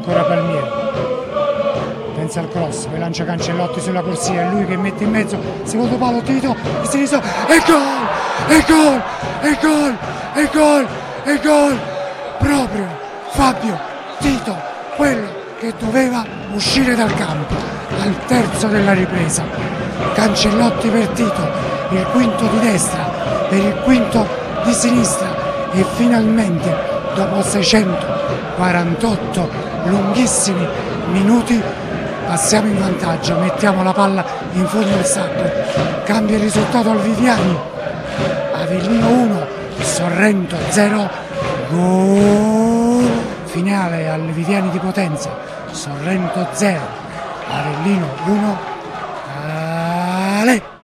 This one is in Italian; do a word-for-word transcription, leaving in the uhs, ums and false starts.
ancora Palmieri, pensa al cross, poi lancia Cancellotti sulla corsia, è lui che mette in mezzo, secondo palo Tito, di sinistra, e gol, e gol, e gol, e gol, e gol, proprio Fabio Tito, quello che doveva uscire dal campo al terzo della ripresa. Cancellotti per Tito, il quinto di destra per il quinto di sinistra, e finalmente dopo seicentoquarantotto lunghissimi minuti passiamo in vantaggio, mettiamo la palla in fondo al sacco, cambia il risultato al Viviani, Avellino uno, Sorrento zero, gol finale al Viviani di Potenza, Sorrento zero, Avellino uno.